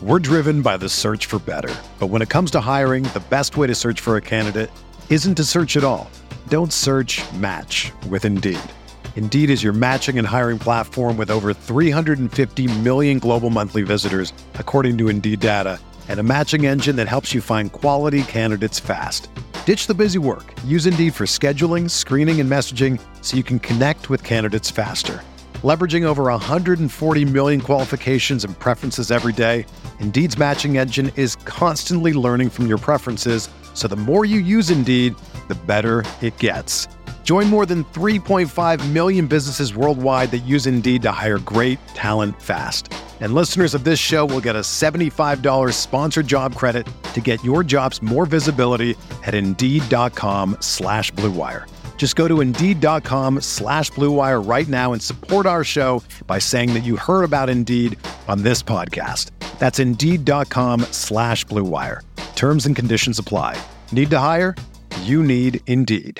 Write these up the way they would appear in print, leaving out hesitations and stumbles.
We're driven by the search for better. But when it comes to hiring, the best way to search for a candidate isn't to search at all. Don't search, match with Indeed. Indeed is your matching and hiring platform with over 350 million global monthly visitors, according to Indeed data, and a matching engine that helps you find quality candidates fast. Ditch the busy work. Use Indeed for scheduling, screening, and messaging so you can connect with candidates faster. Leveraging over 140 million qualifications and preferences every day, Indeed's matching engine is constantly learning from your preferences, so the more you use Indeed, the better it gets. Join more than 3.5 million businesses worldwide that use Indeed to hire great talent fast. And listeners of this show will get a $75 sponsored job credit to get your jobs more visibility at Indeed.com/Blue Wire. Just go to Indeed.com/Blue Wire right now and support our show by saying that you heard about Indeed on this podcast. That's Indeed.com/Blue Wire. Terms and conditions apply. Need to hire? You need Indeed.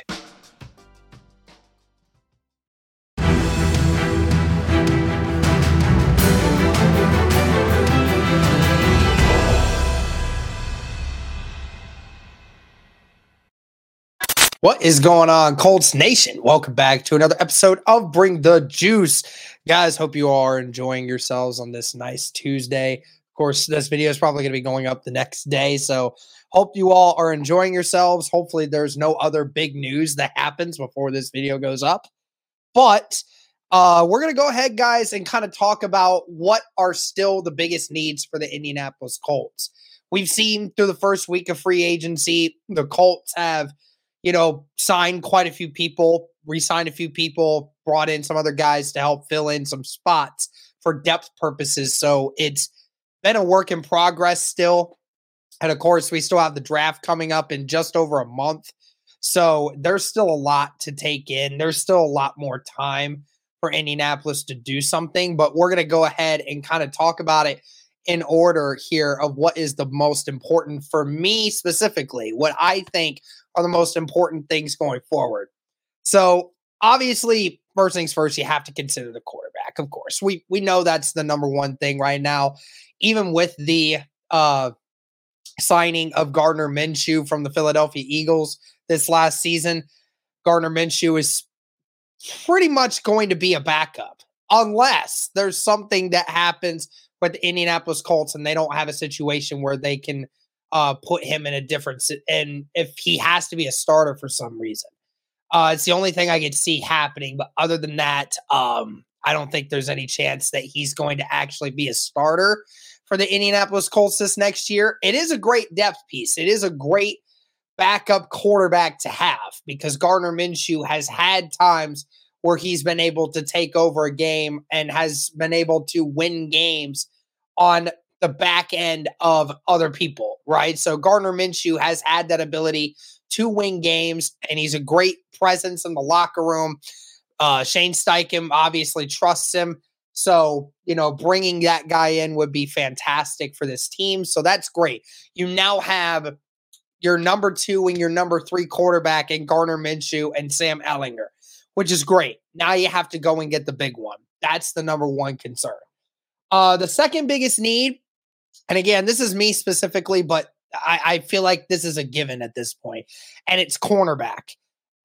What is going on, Colts Nation? Welcome back to another episode of Bring the Juice. Guys, hope you all are enjoying yourselves on this nice Tuesday. Of course, this video is probably going to be going up the next day, so hope you all are enjoying yourselves. Hopefully, there's no other big news that happens before this video goes up. But we're going to go ahead, guys, and kind of talk about what are still the biggest needs for the Indianapolis Colts. We've seen through the first week of free agency, the Colts have signed quite a few people, re-signed a few people, brought in some other guys to help fill in some spots for depth purposes. So it's been a work in progress still. And of course, we still have the draft coming up in just over a month. So there's still a lot to take in. There's still a lot more time for Indianapolis to do something, but we're going to go ahead and kind of talk about it in order here of what is the most important for me specifically, what I think are the most important things going forward. So obviously, first things first, you have to consider the quarterback. Of course, we know that's the number one thing right now. Even with the signing of Gardner Minshew from the Philadelphia Eagles this last season, Gardner Minshew is pretty much going to be a backup unless there's something that happens with the Indianapolis Colts and they don't have a situation where they can put him in a different, and if he has to be a starter for some reason, it's the only thing I could see happening. But other than that, I don't think there's any chance that he's going to actually be a starter for the Indianapolis Colts this next year. It is a great depth piece. It is a great backup quarterback to have because Gardner Minshew has had times where he's been able to take over a game and has been able to win games on the back end of other people, right? So Gardner Minshew has had that ability to win games, and he's a great presence in the locker room. Shane Steichen obviously trusts him. So, bringing that guy in would be fantastic for this team. So that's great. You now have your number 2 and your number 3 quarterback in Gardner Minshew and Sam Ehlinger, which is great. Now you have to go and get the big one. That's the number one concern. The second biggest need, and again, this is me specifically, but I feel like this is a given at this point, and it's cornerback.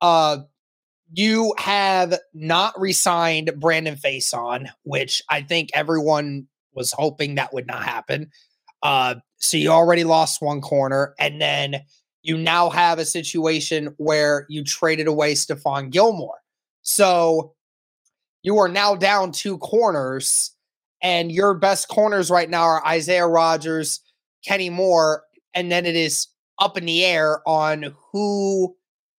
You have not re-signed Brandon Facyson, which I think everyone was hoping that would not happen. So you already lost one corner, and then you now have a situation where you traded away Stephon Gilmore. So you are now down 2 corners, and your best corners right now are Isaiah Rodgers, Kenny Moore, and then it is up in the air on who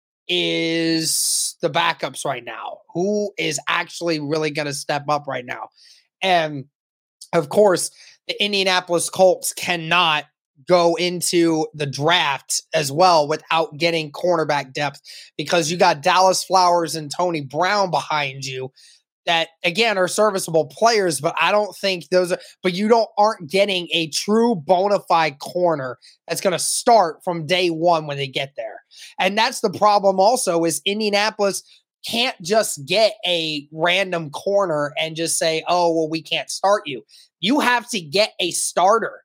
is the backups right now, who is actually really going to step up right now. And of course, the Indianapolis Colts cannot go into the draft as well without getting cornerback depth because you got Dallas Flowers and Tony Brown behind you that, again, are serviceable players, but I don't think those are, but you aren't getting a true bona fide corner that's going to start from day one when they get there. And that's the problem also is Indianapolis can't just get a random corner and just say, oh, well, we can't start you. You have to get a starter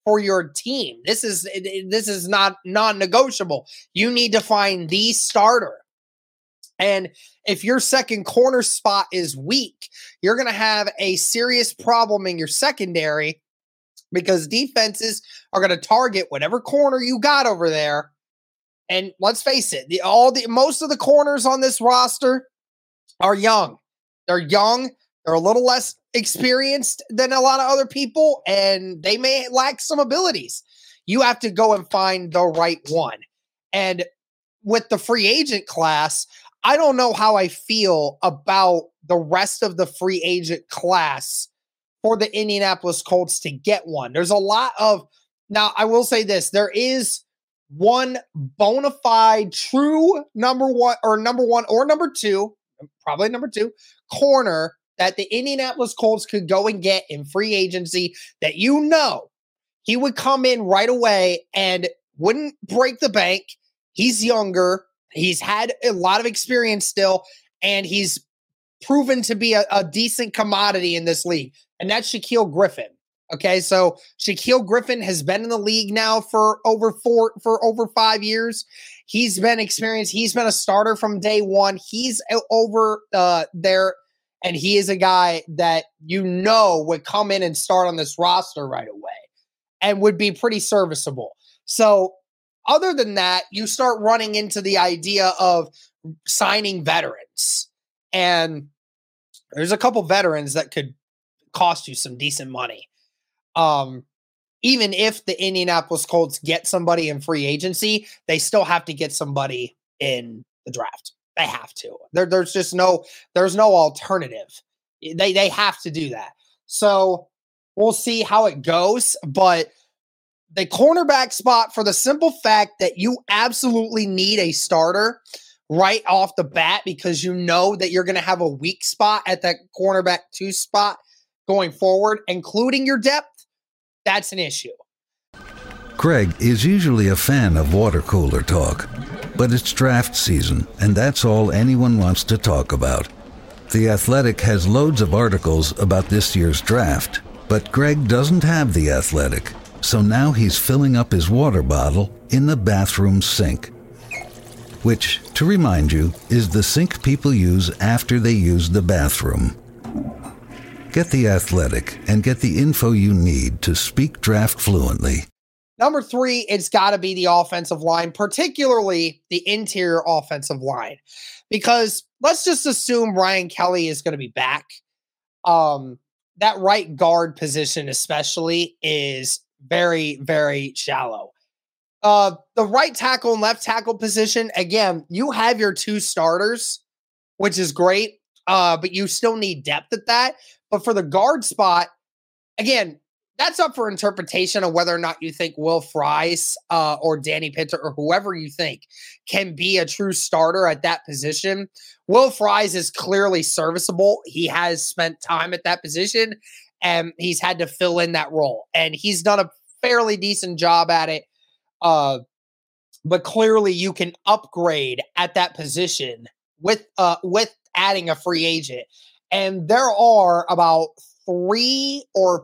for your team. This is not non-negotiable. You need to find the starter. And if your second corner spot is weak, you're going to have a serious problem in your secondary because defenses are going to target whatever corner you got over there. And let's face it, most of the corners on this roster are young. They're young. They're a little less experienced than a lot of other people, and they may lack some abilities. You have to go and find the right one. And with the free agent class, I don't know how I feel about the rest of the free agent class for the Indianapolis Colts to get one. There's a lot of, now I will say this, there is one bona fide true number one or number two, probably number two, corner that the Indianapolis Colts could go and get in free agency that he would come in right away and wouldn't break the bank. He's younger. He's had a lot of experience still, and he's proven to be a decent commodity in this league, and that's Shaquill Griffin. Okay, so Shaquill Griffin has been in the league now for over 5 years. He's been experienced. He's been a starter from day one. He's over there, and he is a guy that would come in and start on this roster right away and would be pretty serviceable. So other than that, you start running into the idea of signing veterans. And there's a couple veterans that could cost you some decent money. Even if the Indianapolis Colts get somebody in free agency, they still have to get somebody in the draft. They have to. There's no alternative. They have to do that. So we'll see how it goes. But the cornerback spot, for the simple fact that you absolutely need a starter right off the bat, because you know that you're going to have a weak spot at that cornerback 2 spot going forward, including your depth, that's an issue. Greg is usually a fan of water cooler talk, but it's draft season, and that's all anyone wants to talk about. The Athletic has loads of articles about this year's draft, but Greg doesn't have The Athletic, so now he's filling up his water bottle in the bathroom sink, which, to remind you, is the sink people use after they use the bathroom. Get The Athletic and get the info you need to speak draft fluently. Number 3, it's got to be the offensive line, particularly the interior offensive line, because let's just assume Ryan Kelly is going to be back. That right guard position especially is very, very shallow. The right tackle and left tackle position, again, you have your 2 starters, which is great, but you still need depth at that. But for the guard spot, again, that's up for interpretation of whether or not you think Will Fries or Danny Pinter or whoever you think can be a true starter at that position. Will Fries is clearly serviceable. He has spent time at that position, and he's had to fill in that role. And he's done a fairly decent job at it. But clearly you can upgrade at that position with adding a free agent. And there are about 2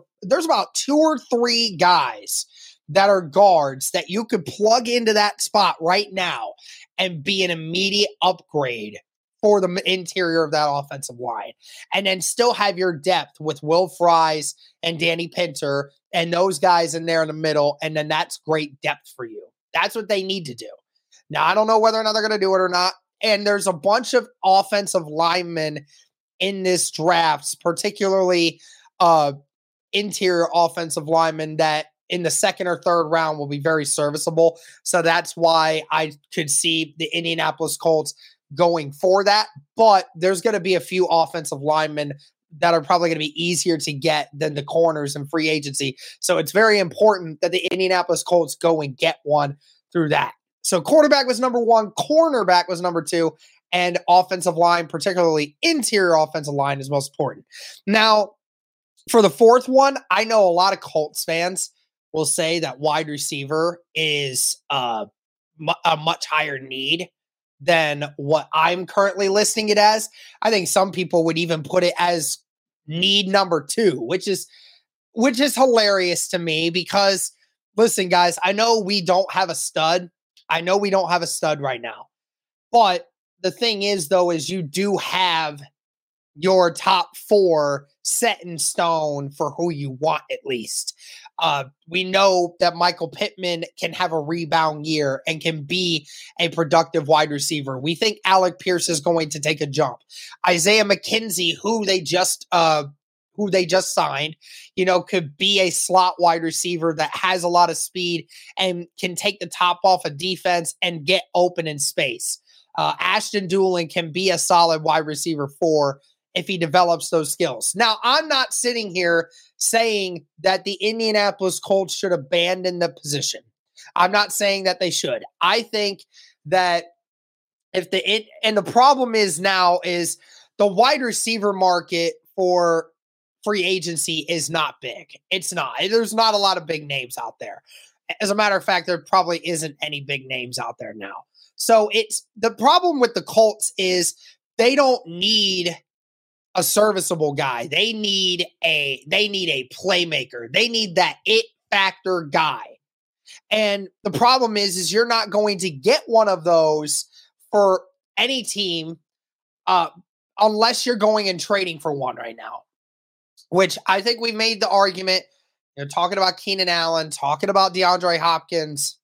or 3 guys that are guards that you could plug into that spot right now and be an immediate upgrade for the interior of that offensive line. And then still have your depth with Will Fries and Danny Pinter and those guys in there in the middle. And then that's great depth for you. That's what they need to do. Now, I don't know whether or not they're going to do it or not. And there's a bunch of offensive linemen in this draft, particularly interior offensive linemen that in the 2nd or 3rd round will be very serviceable. So that's why I could see the Indianapolis Colts going for that. But there's going to be a few offensive linemen that are probably going to be easier to get than the corners in free agency. So it's very important that the Indianapolis Colts go and get one through that. So quarterback was number 1, cornerback was number 2, and offensive line, particularly interior offensive line, is most important. Now, for the 4th one, I know a lot of Colts fans will say that wide receiver is a much higher need than what I'm currently listing it as. I think some people would even put it as need number 2, which is hilarious to me, because listen, guys, I know we don't have a stud. I know we don't have a stud right now. But the thing is, though, is you do have your top 4 set in stone for who you want, at least. We know that Michael Pittman can have a rebound year and can be a productive wide receiver. We think Alec Pierce is going to take a jump. Isaiah McKenzie, who they just signed, could be a slot wide receiver that has a lot of speed and can take the top off of defense and get open in space. Ashton Dulin can be a solid wide receiver 4 if he develops those skills. Now, I'm not sitting here saying that the Indianapolis Colts should abandon the position. I'm not saying that they should. I think that and the problem is now is the wide receiver market for free agency is not big. It's not. There's not a lot of big names out there. As a matter of fact, there probably isn't any big names out there now. So it's the problem with the Colts is they don't need a serviceable guy. They need a playmaker. They need that it factor guy. And the problem is you're not going to get one of those for any team unless you're going and trading for one right now, which I think we made the argument, talking about Keenan Allen, talking about DeAndre Hopkins.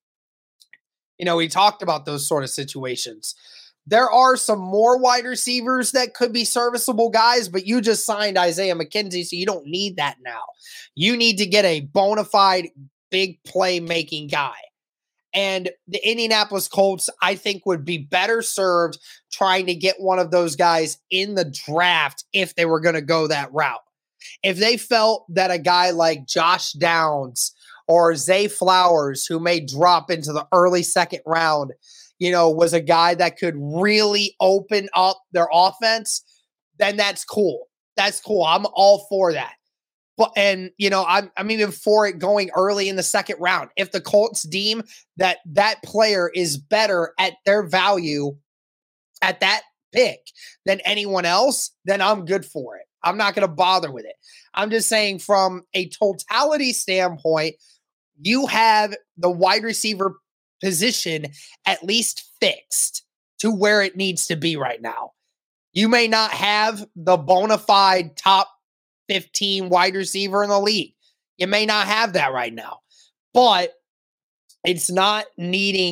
We talked about those sort of situations. There are some more wide receivers that could be serviceable guys, but you just signed Isaiah McKenzie, so you don't need that now. You need to get a bona fide big playmaking guy. And the Indianapolis Colts, I think, would be better served trying to get one of those guys in the draft if they were going to go that route. If they felt that a guy like Josh Downs or Zay Flowers, who may drop into the early second round, was a guy that could really open up their offense, then that's cool. That's cool. I'm all for that. But I'm even for it going early in the second round. If the Colts deem that player is better at their value at that pick than anyone else, then I'm good for it. I'm not going to bother with it. I'm just saying from a totality standpoint, you have the wide receiver position at least fixed to where it needs to be right now. You may not have the bona fide top 15 wide receiver in the league. You may not have that right now, but it's not needing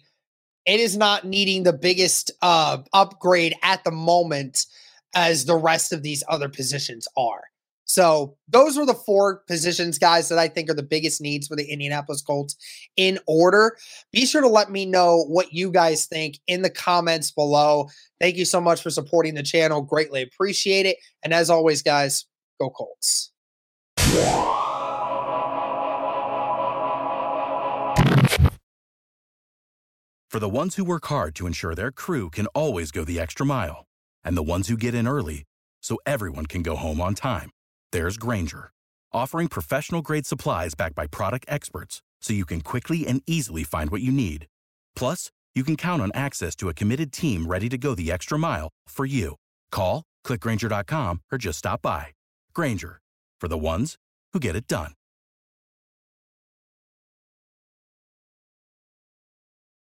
the biggest upgrade at the moment as the rest of these other positions are. So those were the 4 positions, guys, that I think are the biggest needs for the Indianapolis Colts in order. Be sure to let me know what you guys think in the comments below. Thank you so much for supporting the channel. Greatly appreciate it. And as always, guys, go Colts. For the ones who work hard to ensure their crew can always go the extra mile, and the ones who get in early so everyone can go home on time, there's Grainger, offering professional-grade supplies backed by product experts so you can quickly and easily find what you need. Plus, you can count on access to a committed team ready to go the extra mile for you. Call, click Grainger.com, or just stop by. Grainger, for the ones who get it done.